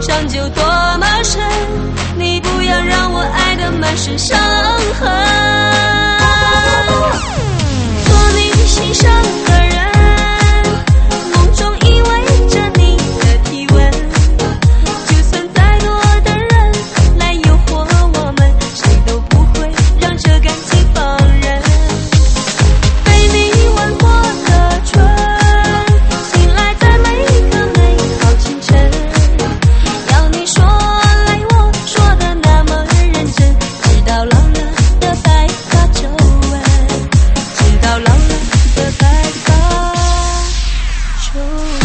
伤就多么深，你不要让我爱得满身伤痕。做你心上的人，梦中依偎着你的体温，就算再多的人来诱惑我们，谁都不会让这感情放任。被你吻过的唇，醒来在每个美好清晨，要你说来我说的那么认真，直到老了的白发皱纹，直到老了的白发皱纹。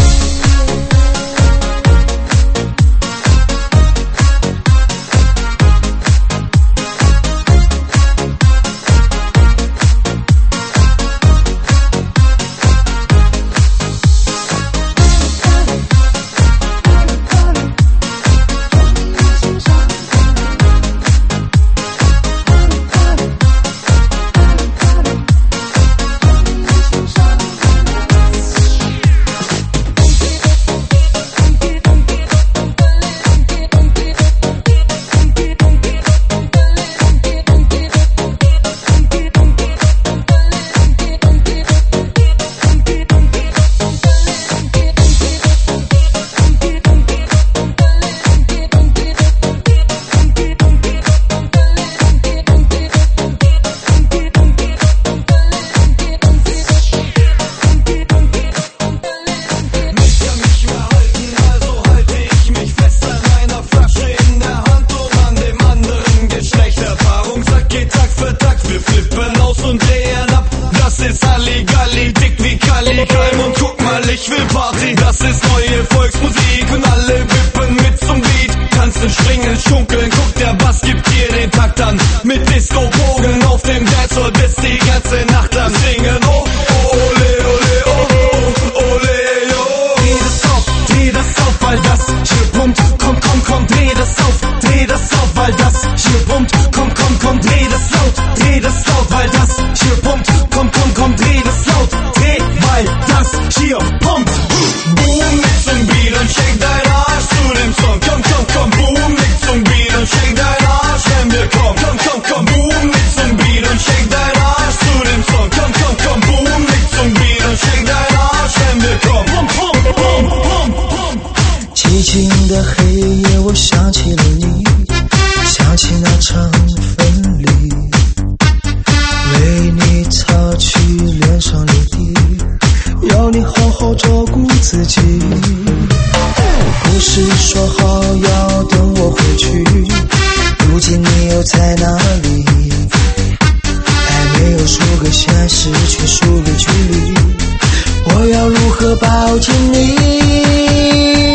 Ich will Party, das ist neue Volksmusik und alle wippen mit zum Beat. Tanzen, springen, schunkeln, guck, der Bass gibt dir den Takt an. Mit Disco-Pogen auf dem Dancehall bis die ganze Nacht lang singen. Oh, oh, ole, ole, oh, oh, ole, oh. Dreh das auf, weil das hier pumpt. Komm, komm, komm, dreh das auf, weil das hier pumpt. Komm, komm, komm, dreh das laut, weil das hier pumpt. Komm, komm, komm, dreh das laut, weil das hier pumpt. Boom, mit zum Beat und shake dein Arsch zu dem Song. Komm, komm, komm, boom, mit zum Beat und shake dein Arsch, wenn wir kommen. Komm, komm, komm, boom, mit zum Beat und shake dein Arsch zu dem Song. Komm, komm, komm, boom, mit zum Beat und shake dein Arsch, wenn wir kommen. Pum, pum, pum, pum, pum. 寂静的黑夜，我想起了你，想起那场分离，为你擦去脸上泪滴，要你好好照顾自己。不是说好要等我回去，如今你又在哪里？爱没有输给现实，却输给距离，我要如何抱紧你？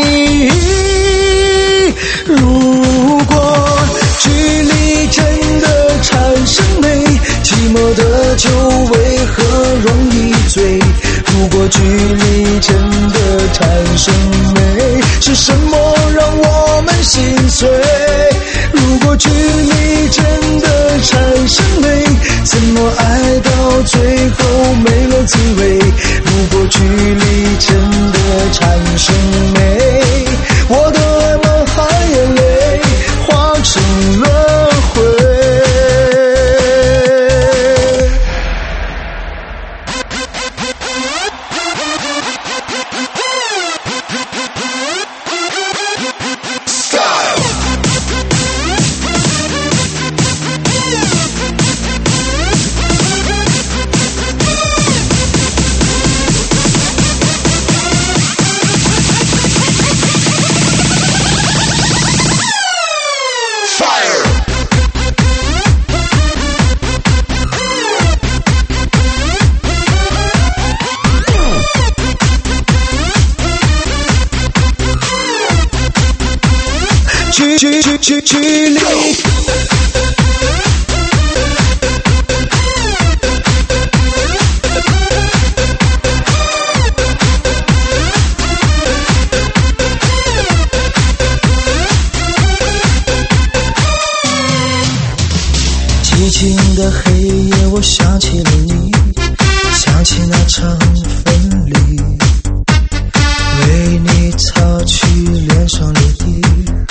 如果距离真的产生美，寂寞的酒为何容易醉？如果距离真的产生美，是什么让我们心碎？如果距离真的产生美，怎么爱到最后没了滋味？如果距离真的产生美，我的爱满含眼泪，化成了灰。距离寂静的黑夜，我想起了你，想起那场分离，为你擦去脸上泪滴，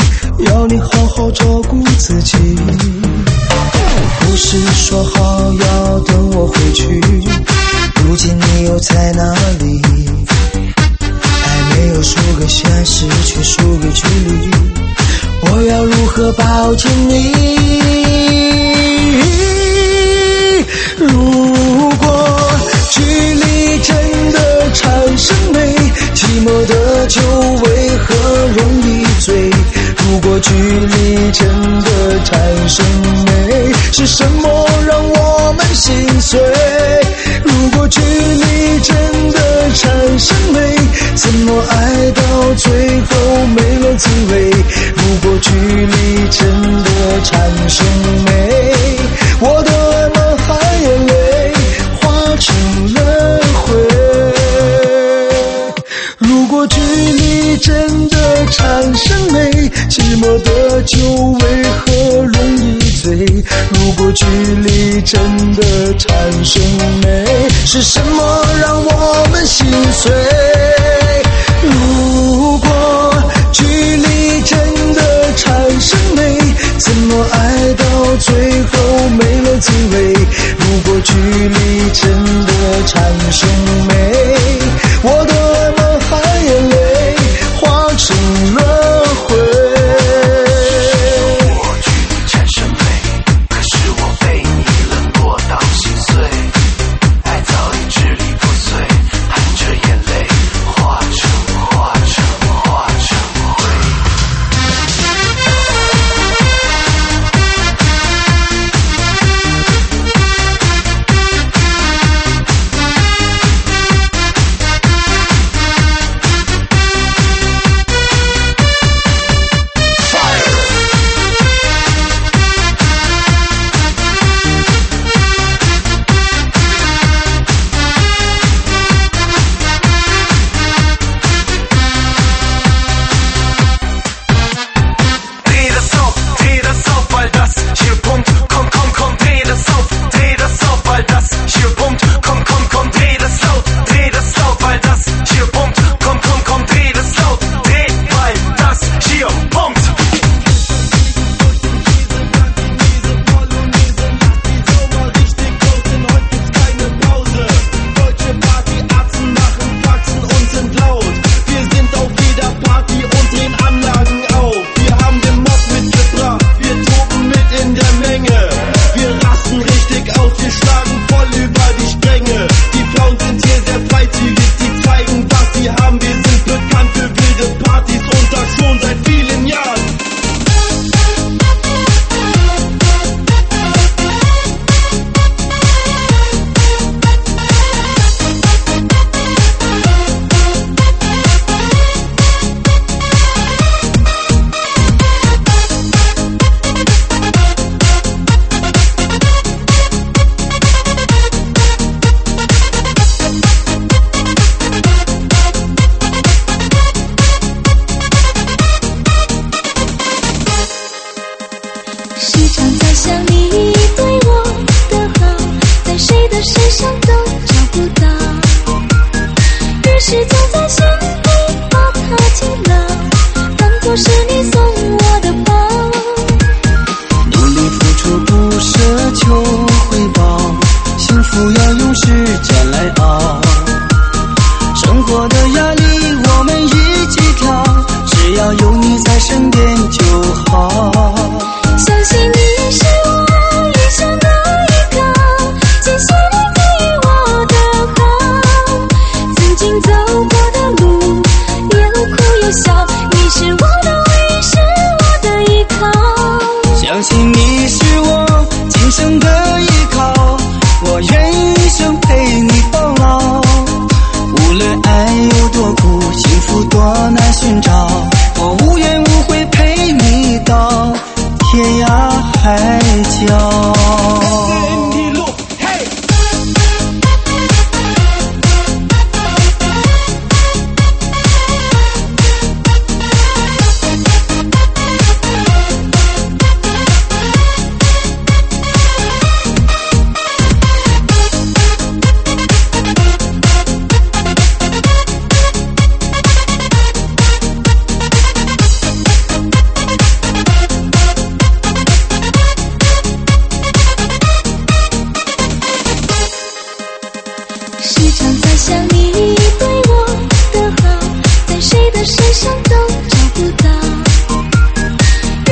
你好好照顾自己。不是说好要等我回去，如今你又在哪里？爱没有输给现实，却输给距离。我要如何抱紧你？如果距离真的产生美，寂寞的酒为何容易醉？如果距离真的产生美，是什么让我们心碎？如果距离真的产生美，怎么爱到最后没了滋味？如果距离真的产生美，我的爱满含眼泪，化成了灰。如果距离真的产生美，寂寞的酒为何容易醉？如果距离真的产生美，是什么让我们心碎？如果距离真的产生美，怎么爱到最后没了滋味？如果距离真的产生美，我的爱满含眼泪，化成了灰。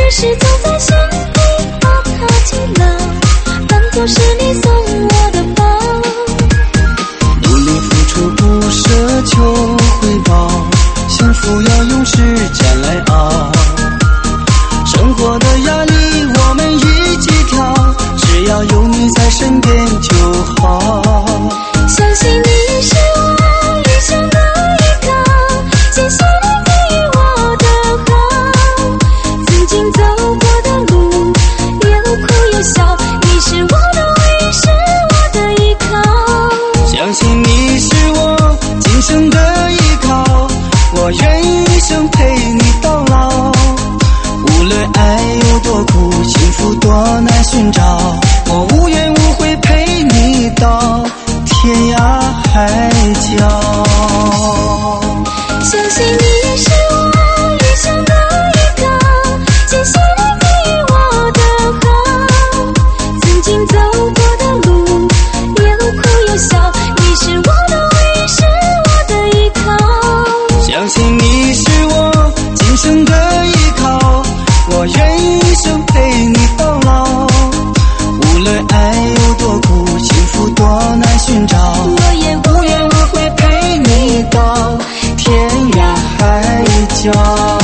于是总在心里把它记了，当作是你送我的宝。 努力付出不奢求回报，幸福要用时间来熬。生活的压力我们一起挑，只要有你在身边就好。 相信你是我一生的依靠，谢谢你给予我的好。曾经走过的路有哭有笑，你是我的唯一，是我的依靠。 相信你是我今生的依靠，我愿意一生陪你到老。无论爱有多苦，幸福多难寻找，我无怨无悔陪你到天涯海角。 相信你是我一生的依靠，谢谢你给予我的好。曾经走过的路有哭有笑，你是我的唯一，是我的依靠。 相信你是我今生的依靠，我愿意一生陪你到老。无论爱有多苦，幸福多难寻找， 我也无怨无悔陪你到天涯海角。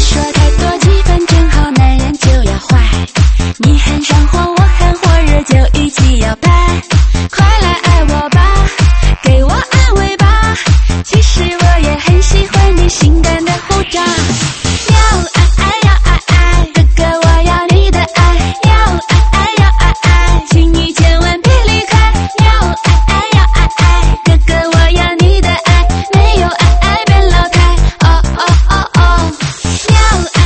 说太多，气氛正好，男人就要坏。你很上火，我很火热，就一起摇摆。快来爱我吧，给我安慰吧。其实我也很喜欢你性感的胡渣。要爱爱要爱爱，哥哥我要你的爱。要爱爱要爱爱，请你千万别离开。要爱爱要爱爱，哥哥我要你的爱。没有爱爱变老态。哦哦哦哦。要爱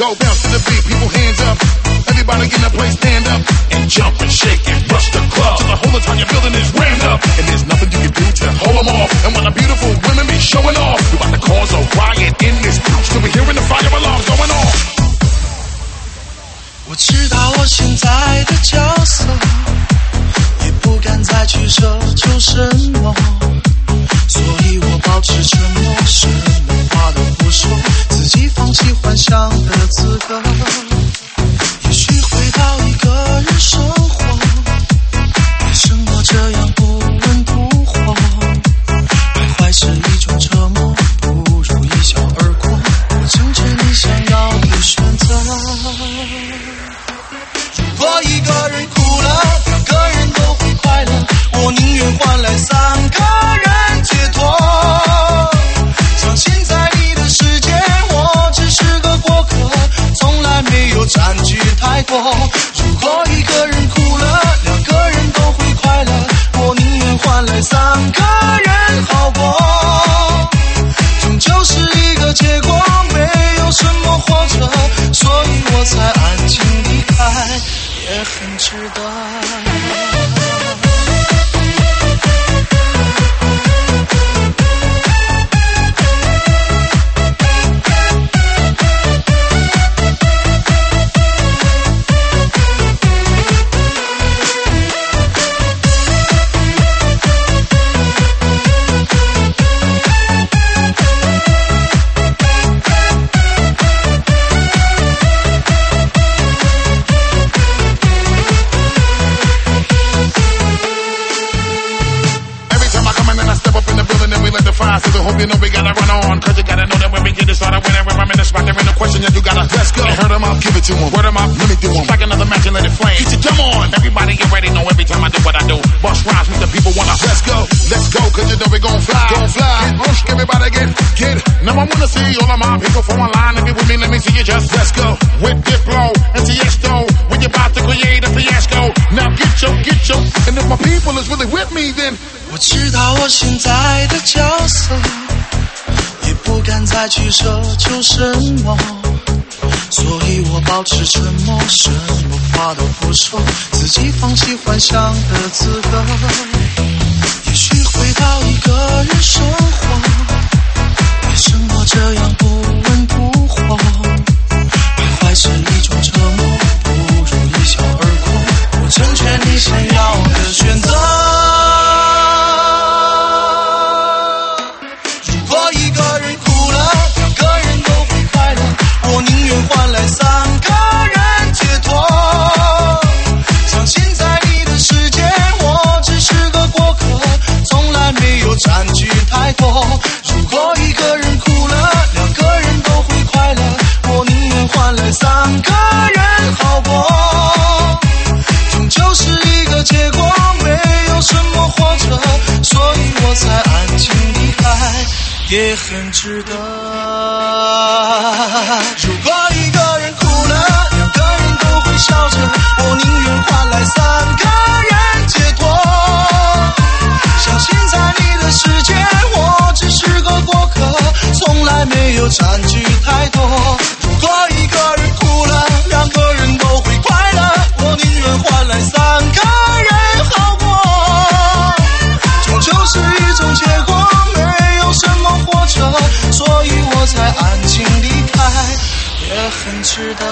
go, bounce to the beat, people hands up. Everybody in the place stand up and jump and shake and rush the club till the whole entire building is rammed up. And there's nothing you can do to hold them off. And when the beautiful women be showing off, we about to cause a riot in this house till we hearing the fire alarms going off. 我知道我现在的角色，也不敢再去奢求什么，所以我保持沉默，什么话都不说，自己放弃幻想的资格。也许回到一个人生活，为什么这样不温不火？徘徊是一种折磨，不如一笑而过。我成全你想要的选择。如果一个人哭了，两个人都会快乐，我宁愿换来三个人解脱。相信在你的世界，我只是个过客，从来没有占据太多。如果一个人哭了，两个人都会快乐，我宁愿换来三个人好过。终究是一个结果，没有什么或者，所以我才安静离开，也很值得。 So hope you know we gotta run on, cause you gotta know that when we get it started, whenever I'm in the spot, there ain't no question that you gotta, let's go. Heard them up, give it to them, word them up, let me do them. Like another match and let it flame. Get your come on, everybody get ready, know every time I do what I do. Bust rhymes, make the people wanna, let's go, cause you know we gon' fly. Get rush, everybody get. Now I wanna see all of my people from online. If you with me, let me see you just, let's go. With Diplo and Tiesto, when you're about to create a fiasco. Now get your, and if my people is really with me, then 我知道我现在的角色，也不敢再去奢求什么，所以我保持沉默，什么话都不说，自己放弃幻想的资格。也许回到一个人生活，为什么这样不温不火？徘徊是一种折磨，不如一笑而过。我成全你想要的选择。我宁愿换来三个人解脱，相信在你的世界，我只是个过客，从来没有占据太多。如果一个人哭了，两个人都会快乐，我宁愿换来三个人好过。终究是一个结果，没有什么或者，所以我才安静离开，也很值得。如果一个人哭了，两个人都会笑着，我宁愿换来三个人解脱。相信在你的世界，我只是个过客，从来没有占据太多。如果一个人哭了，两个人都会快乐，我宁愿换来三个人好过。终究是一种结果，没有什么或者，所以我才安静离开，也很值得。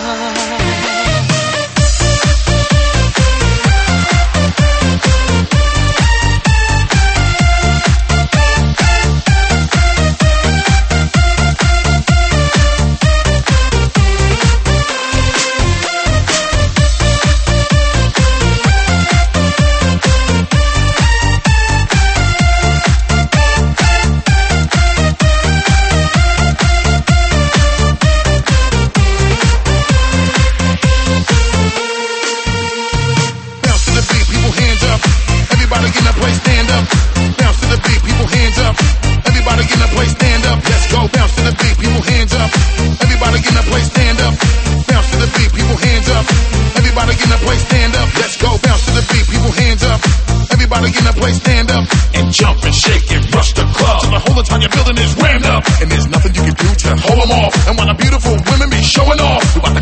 Jump and shake and rush the club till the whole entire building is rammed up. And there's nothing you can do to hold them off. And while the beautiful women be showing off, we about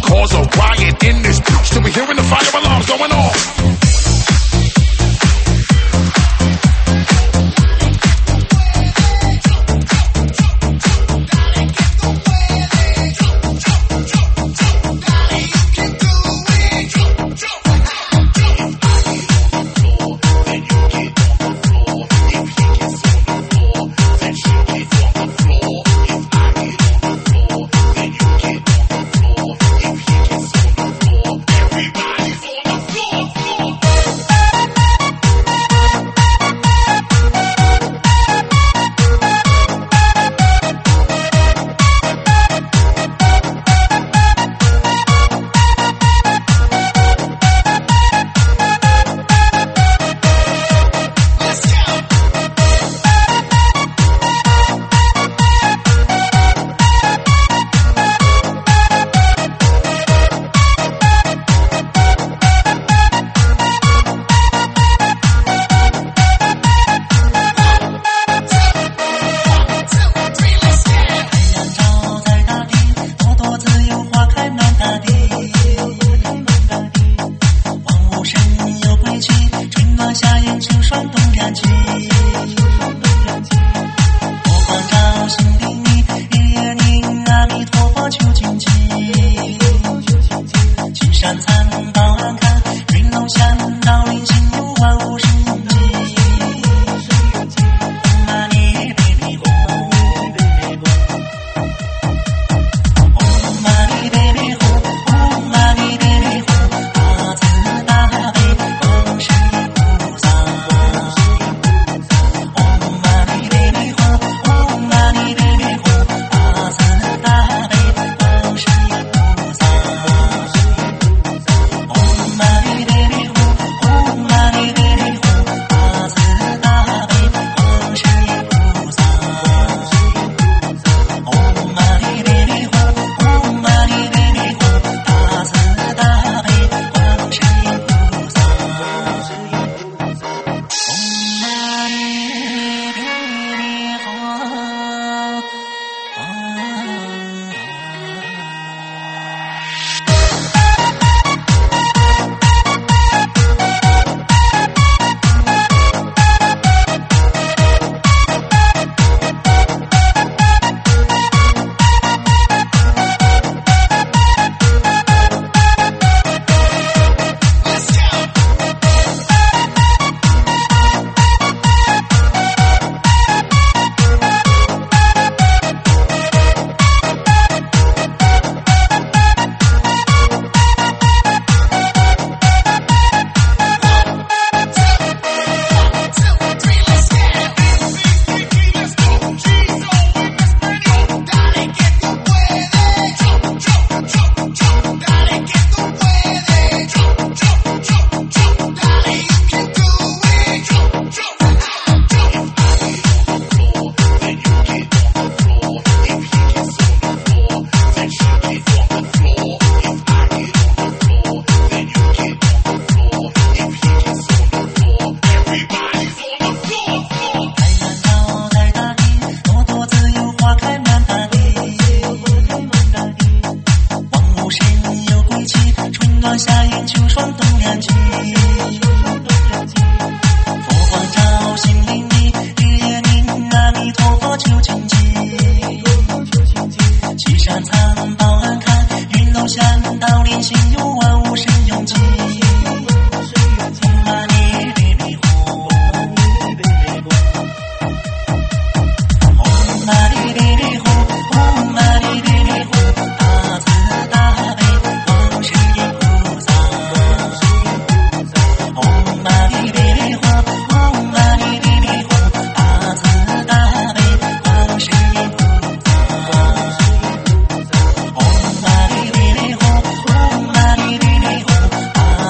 上到岸看，云楼下到连心有万物生永气。玛尼贝贝哄，哄玛尼贝贝哄，哄玛尼贝贝哄，大慈大悲观世音菩萨。哄玛尼贝贝哄，哄玛尼贝贝哄，大慈大悲观世音菩萨。哄玛尼贝贝哄，哄玛尼贝贝哄，大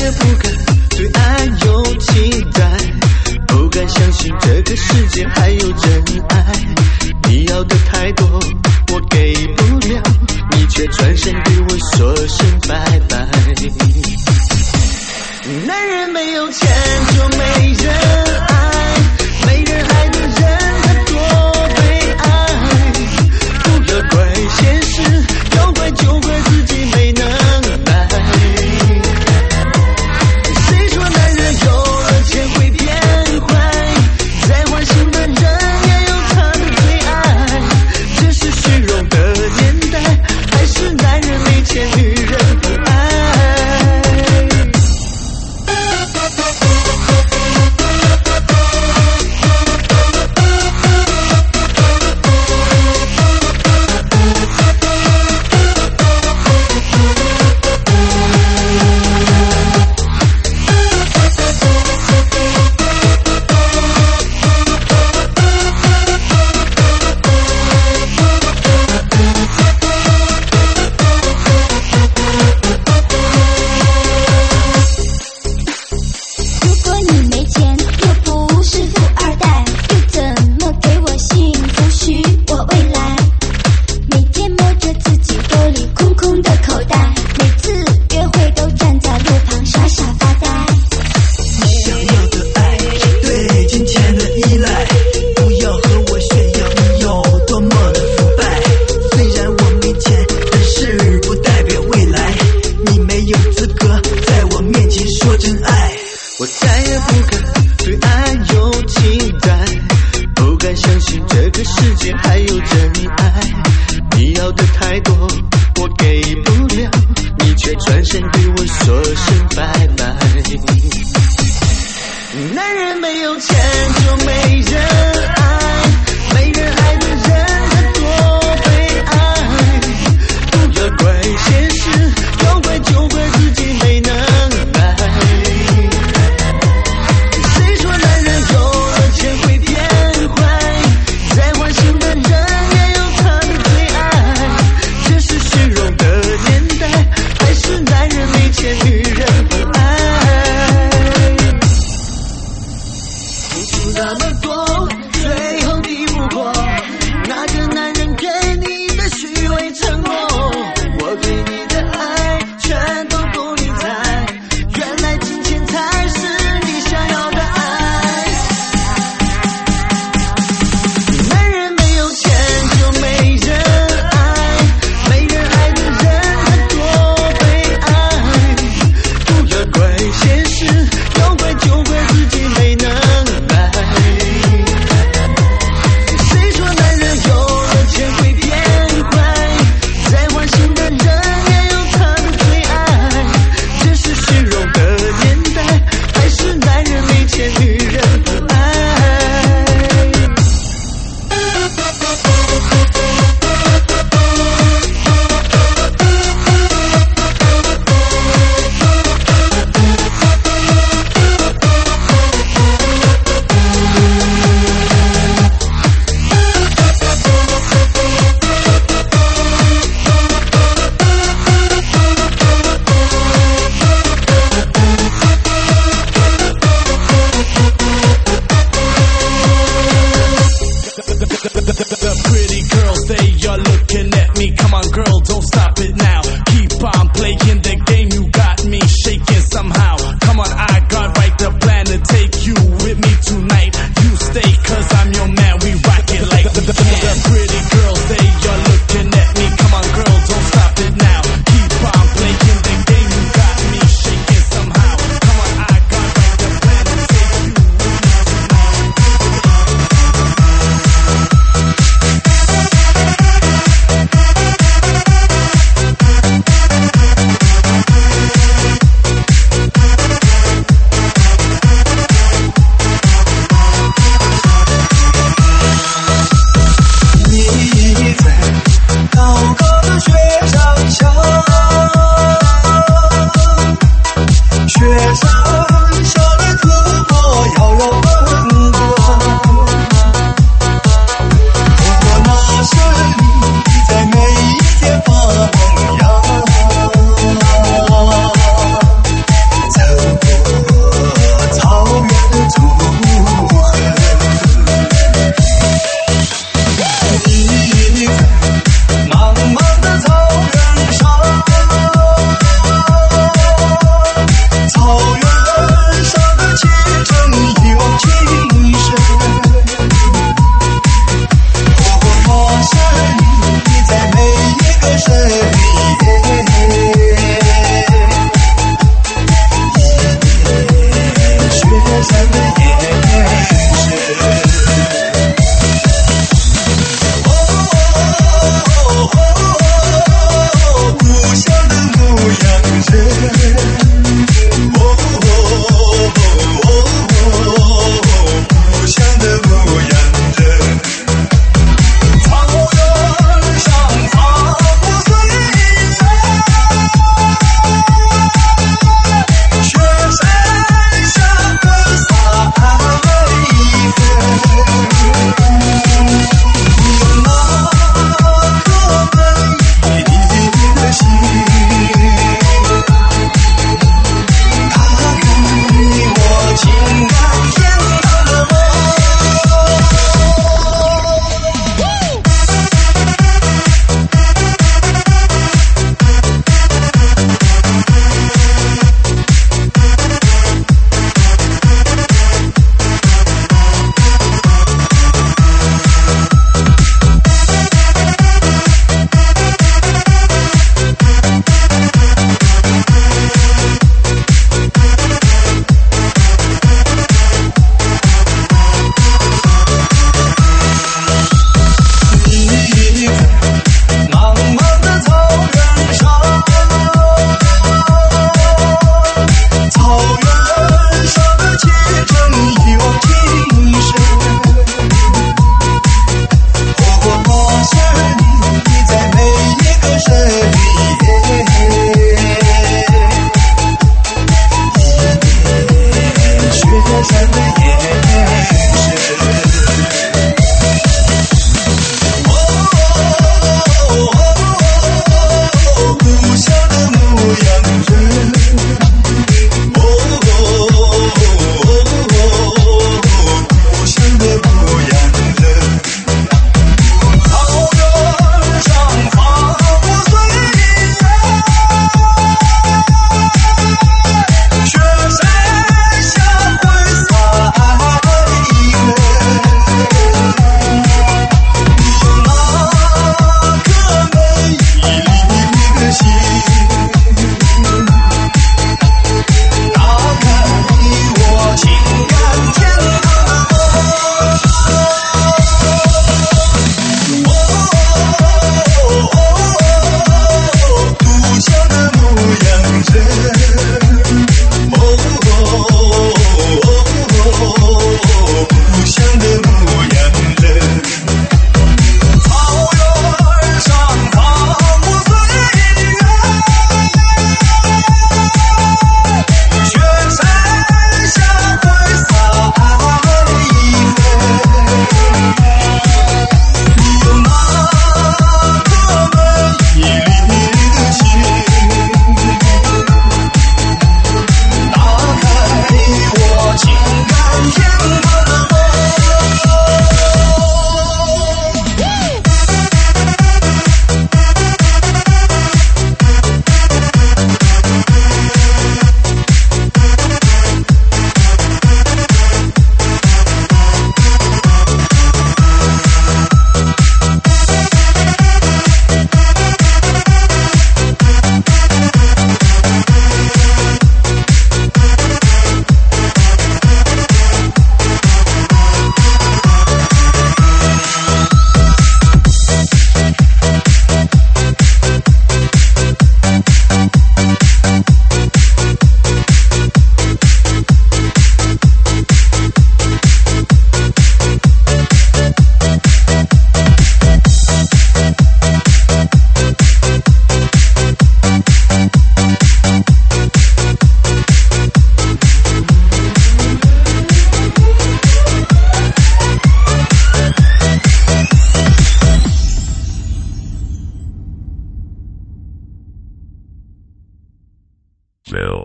也不敢对爱有期待，不敢相信这个世界还有真爱。你要的太多，我给不了，你却转身对我说声拜拜。男人没有钱就没人爱，没人爱的人他多悲哀。不要怪现实，要怪就怪自己没能耐。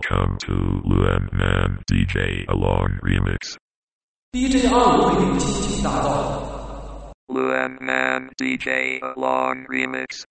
Welcome to Luan Man DJ Along Remix. DJ 25为您倾情打造 Luan Man DJ Along Remix.